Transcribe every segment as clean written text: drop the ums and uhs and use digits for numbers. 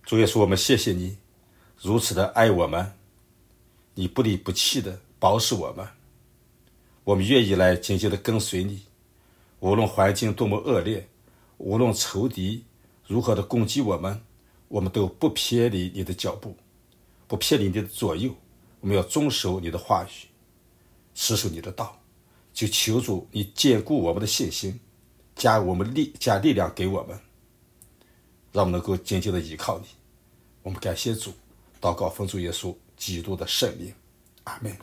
主耶稣，我们谢谢你如此的爱我们，你不离不弃的保守我们，我们愿意来紧紧的跟随你，无论环境多么恶劣，无论仇敌如何的攻击我们，我们都不偏离你的脚步，不偏离你的左右，我们要遵守你的话语，持守你的道。就求主你坚固我们的信心，加力量给我们，让我们能够紧紧的依靠你。我们感谢主，祷告奉主耶稣基督的圣名，阿们。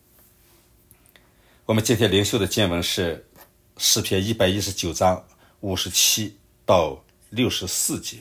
我们今天灵修的经文是诗篇119章57到64节。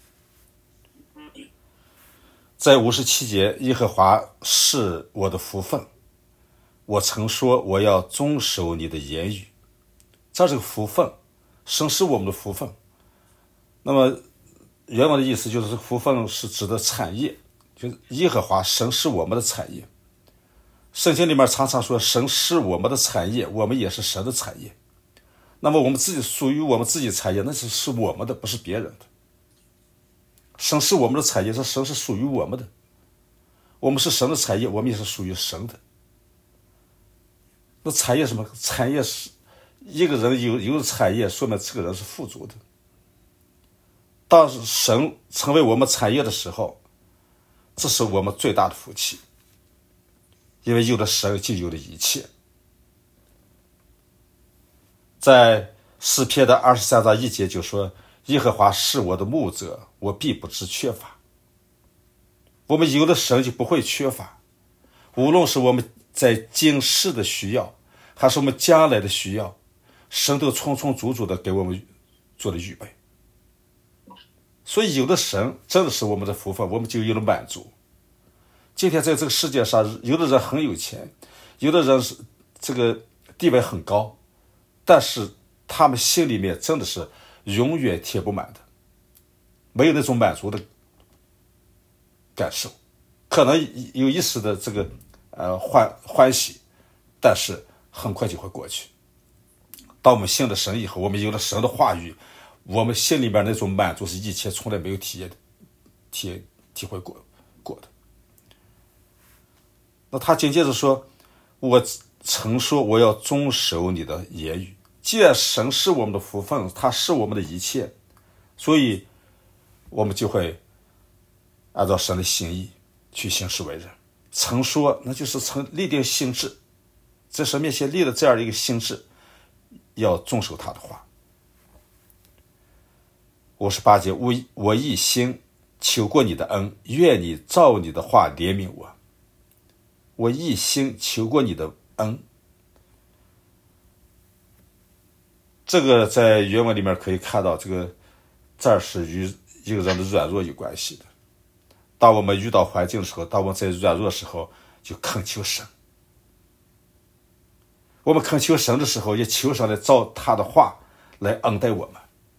在57节，耶和华是我的福分，我曾说我要遵守你的言语。这个福分，神是我们的福分。那么原文的意思就是福分是指的产业，就是耶和华神是我们的产业。圣经里面常常说神是我们的产业，我们也是神的产业。那么我们自己属于我们自己的产业，那是我们的，不是别人的。神是我们的产业，这神是属于我们的，我们是神的产业，我们也是属于神的。那产业什么？产业是一个人有产业，说明这个人是富足的。当神成为我们产业的时候，这是我们最大的福气，因为有了神就有了一切。在诗篇的23章1节就说，耶和华是我的牧者，我必不致缺乏。我们有了神就不会缺乏，无论是我们在今世的需要，还是我们将来的需要，神都充充足足的给我们做了预备。所以有了神真的是我们的福分，我们就有了满足。今天在这个世界上，有的人很有钱，有的人是这个地位很高，但是他们心里面真的是永远填不满的，没有那种满足的感受。可能有一时的这个欢喜，但是很快就会过去。当我们信了神以后，我们有了神的话语，我们心里面那种满足是以前从来没有体会过的。那他紧接着说，我曾说我要遵守你的言语。既然神是我们的福分，他是我们的一切，所以我们就会按照神的心意去行事为人。曾说那就是曾立定心志，在神面前立了这样的一个心志，要遵守他的话。58节，我一心求过你的恩，愿你照你的话怜悯我。我一心求过你的恩，这个在原文里面可以看到，这是与一个人的软弱有关系的。当我们遇到环境的时候，当我们在软弱的时候，就恳求神。我们恳求神的时候，也求神来照他的话来恩待我们。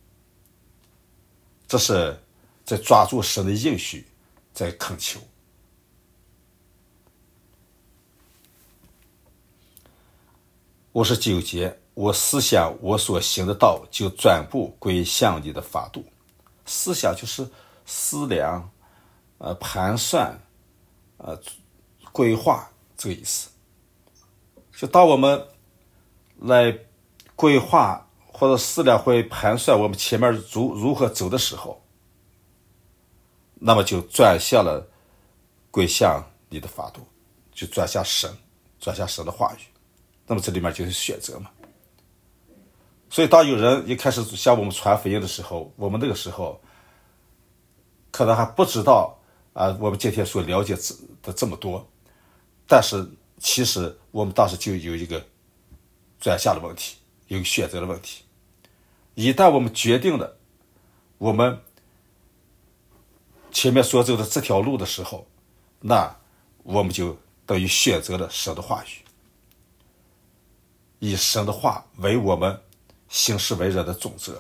这是在抓住神的应许，在恳求。59节，我思想我所行的道，就转步归向你的法度。思想就是思量、盘算、规划这个意思。就当我们来规划或者思量会盘算我们前面如何走的时候，那么就转向了归向你的法度，就转向神的话语。那么这里面就是选择嘛。所以当有人一开始向我们传福音的时候，我们那个时候可能还不知道我们今天所了解的这么多，但是其实我们当时就有一个转向的问题，有一个选择的问题。一旦我们决定了我们前面所走的这条路的时候，那我们就等于选择了神的话语，以神的话为我们行事为人的准则。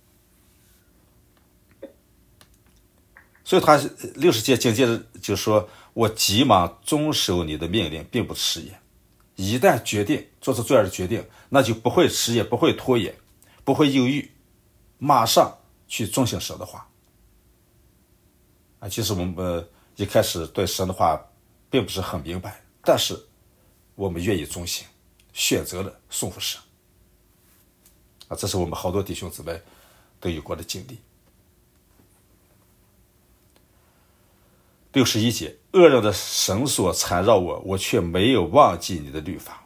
所以他60节紧接着就说，我急忙遵守你的命令，并不迟延。一旦决定做出这样的决定，那就不会迟延，不会拖延，不会犹豫，马上去遵行神的话。 其实我们一开始对神的话并不是很明白，但是我们愿意忠心，选择了顺服神。这是我们好多弟兄姊妹都有过的经历。61节，恶人的绳索缠绕我，我却没有忘记你的律法。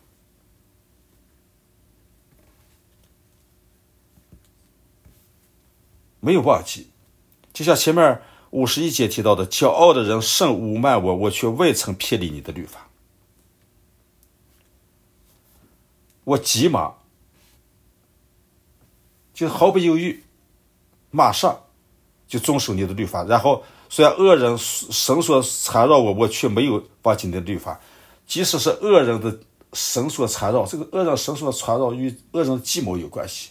没有忘记，就像前面51节提到的，骄傲的人甚侮慢我，我却未曾偏离你的律法。我急忙，就毫不犹豫，马上就遵守你的律法。然后虽然恶人绳索缠绕我，我却没有忘记你的律法。即使是恶人的绳索缠绕，这个恶人绳索缠绕与恶人的计谋有关系。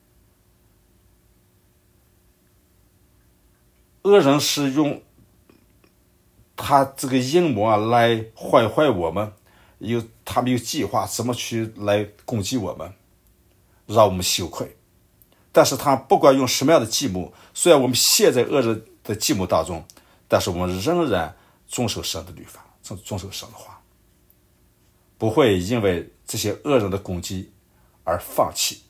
恶人是用他这个阴谋来坏我们，他们有计划怎么去来攻击我们，让我们羞愧。但是他不管用什么样的计谋，虽然我们陷在恶人的计谋当中，但是我们仍然遵守神的律法，遵守神的话，不会因为这些恶人的攻击而放弃。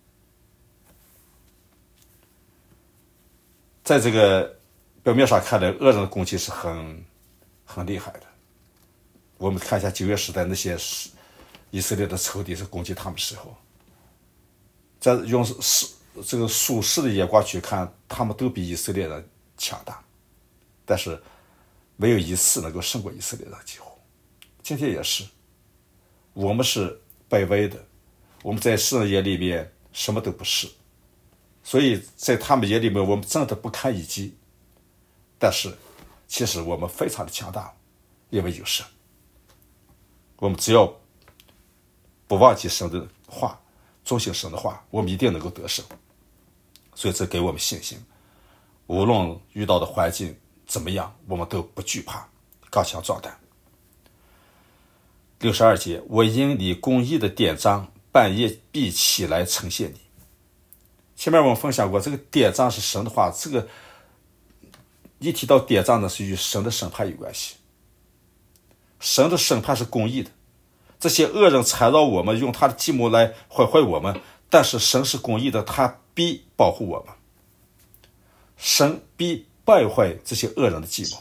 在这个表面上看来，恶人的攻击是很厉害的。我们看一下旧约时代那些以色列的仇敌是攻击他们的时候，在用这个属世的眼光去看，他们都比以色列人强大，但是没有一次能够胜过以色列人，几乎。今天也是，我们是卑微的，我们在世人眼里面什么都不是，所以在他们眼里面我们真的不堪一击。但是其实我们非常的强大，因为有神。我们只要不忘记神的话，遵行神的话，我们一定能够得胜。所以这给我们信心，无论遇到的环境怎么样，我们都不惧怕，刚强壮胆。62节，我因你公义的典章，半夜必起来呈现你。前面我们分享过，这个典章是神的话，这个一提到典章呢，是与神的审判有关系。神的审判是公义的，这些恶人缠绕我们，用他的计谋来坏我们，但是神是公义的，他必保护我们，神必败坏这些恶人的计谋。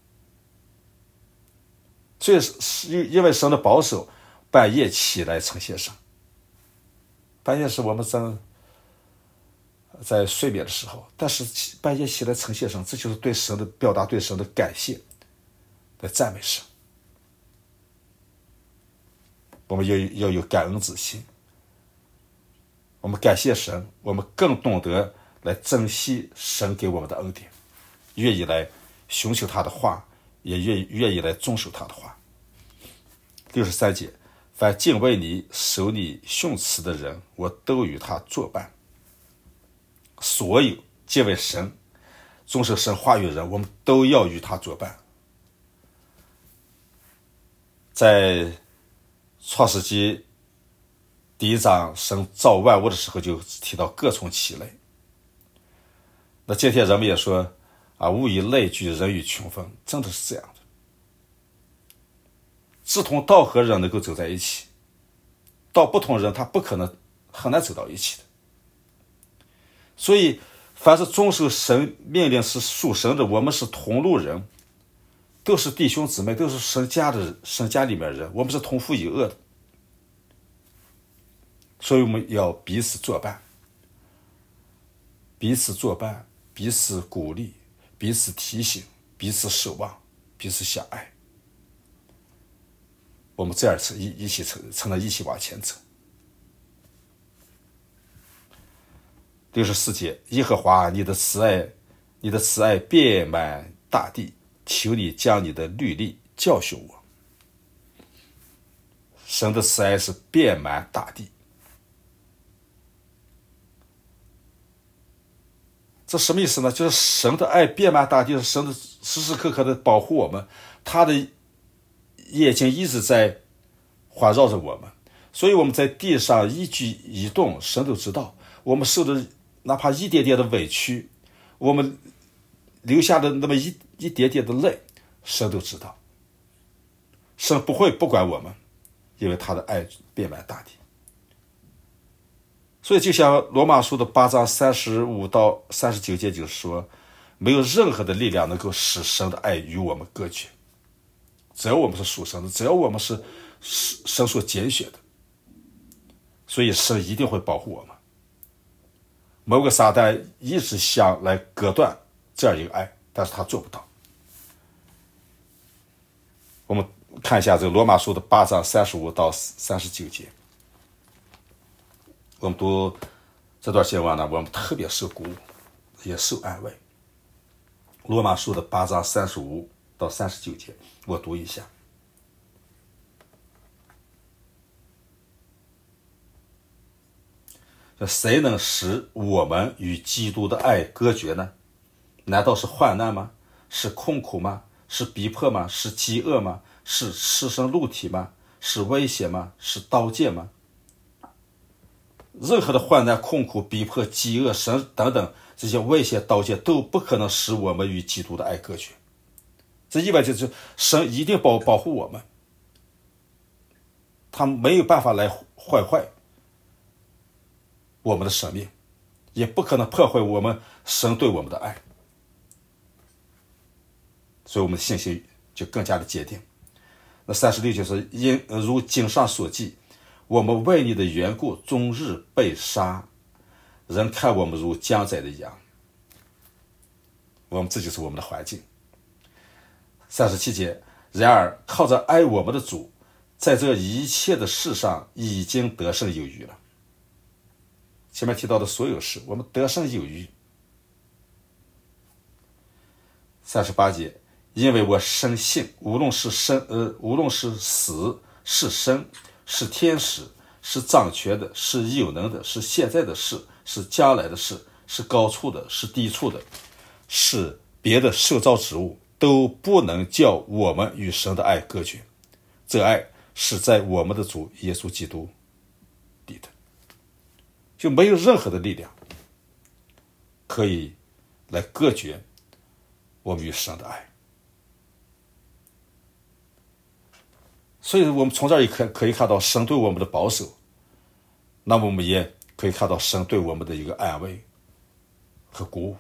所以因为神的保守，半夜起来呈现神。半夜是我们在睡眠的时候，但是半夜起来呈现神，这就是对神的表达，对神的感谢，来赞美神。我们要有感恩之心，我们感谢神，我们更懂得来珍惜神给我们的恩典，愿意来寻求他的话，也愿意来遵守他的话。63节，凡敬畏你、守你训词的人，我都与他作伴。所有敬畏神、遵守神话语的人，我们都要与他作伴。在创世纪第1章，神造万物的时候就提到各从其类。那今天人们也说物以类聚，人以群分，真的是这样的。志同道合人能够走在一起，道不同人他不可能，很难走到一起的。所以凡是遵守神命令是属神的，我们是同路人，都是弟兄姊妹，都是神家里面的人，我们是同父异母的。所以我们要彼此作伴，彼此鼓励，彼此提醒，彼此守望，彼此相爱。我们这样才能一起往前走。64节，耶和华你的慈爱遍满大地，求你将你的律例教训我。神的慈爱是遍满大地，这什么意思呢？就是神的爱遍满大地，是神的时时刻刻的保护我们，他的眼睛一直在环绕着我们，所以我们在地上一举一动，神都知道。我们受的哪怕一点点的委屈，我们留下的那么一点点的泪，神都知道。神不会不管我们，因为他的爱遍满大地。所以就像罗马书的8章35到39节就是说，没有任何的力量能够使神的爱与我们隔绝。只要我们是属神的，只要我们是神所拣选的，所以神一定会保护我们。某个撒旦一直想来割断这样一个爱，但是他做不到。我们看一下这个罗马书的8章35到39节。我们读这段经文呢，我们特别受鼓舞，也受安慰。罗马书的8章35到39节，我读一下。谁能使我们与基督的爱隔绝呢？难道是患难吗？是困苦吗？是逼迫吗？是饥饿吗？是赤身露体吗？是危险吗？是刀剑吗？任何的患难、困苦、逼迫、饥饿、神等等这些危险、刀剑都不可能使我们与基督的爱隔绝。这意味着就是神一定保护我们，他没有办法来坏我们的生命，也不可能破坏我们神对我们的爱。所以我们的信心就更加的坚定。那36就是如经上所记，我们为你的缘故终日被杀，人看我们如将宰的羊。我们这就是我们的环境。37节，然而靠着爱我们的主，在这一切的事上已经得胜有余了。前面提到的所有事，我们得胜有余。38节，因为我深信，无论是死是生，是天使，是掌权的，是有能的，是现在的事，是将来的事，是高处的，是低处的，是别的受造之物，都不能叫我们与神的爱隔绝。这爱是在我们的主耶稣基督里的，就没有任何的力量可以来隔绝我们与神的爱。所以我们从这儿也可以看到神对我们的保守，那么我们也可以看到神对我们的一个安慰和鼓舞。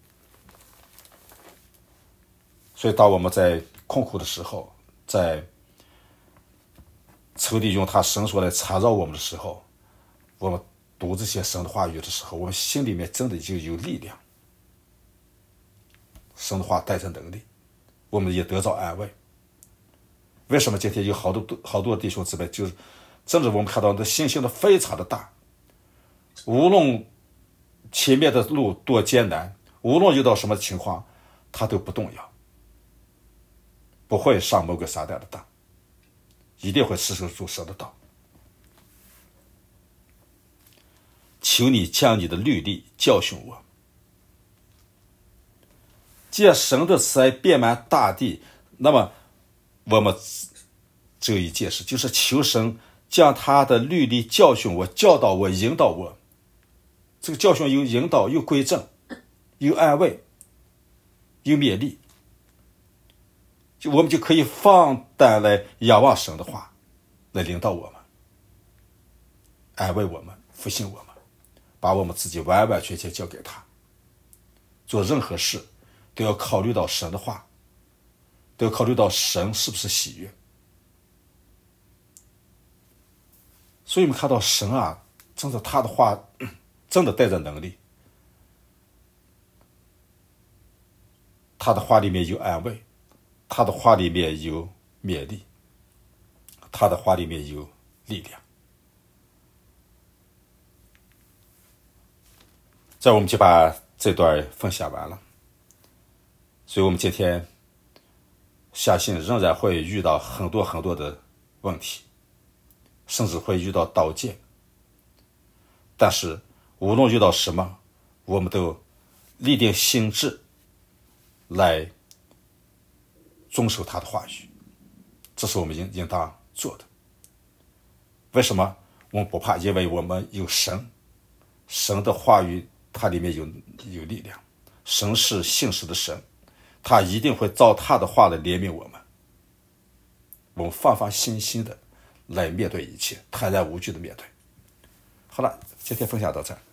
所以当我们在困苦的时候，在仇敌用他绳索来缠绕我们的时候，我们读这些神的话语的时候，我们心里面真的就有力量。神的话带着能力，我们也得到安慰。为什么今天有好多弟兄姊妹，就是真的我们看到的信心的非常的大，无论前面的路多艰难，无论遇到什么情况，他都不动摇，不会上某个撒旦的当，一定会持守住神的道。求你将你的律例教训我。既然神的慈爱遍满大地，那么我们只有一件事，就是求神将他的律例教训我，教导我，引导我。这个教训有引导，有规正，有安慰，有勉励，我们就可以放胆来仰望神的话，来领导我们，安慰我们，复兴我们，把我们自己完完全全交给他。做任何事都要考虑到神的话，都要考虑到神是不是喜悦。所以我们看到神啊，真的他的话真的带着能力，他的话里面有安慰，他的话里面有勉励，他的话里面有力量。这我们就把这段分享完了。所以我们今天相信仍然会遇到很多的问题，甚至会遇到刀剑，但是无论遇到什么，我们都立定心志来遵守他的话语，这是我们应当做的。为什么我们不怕？因为我们有神，神的话语它里面有力量，神是信实的神， 他一定会照他的话来怜悯我们。我们放心心的来面对一切，坦然无惧的面对。好了，今天分享到这儿。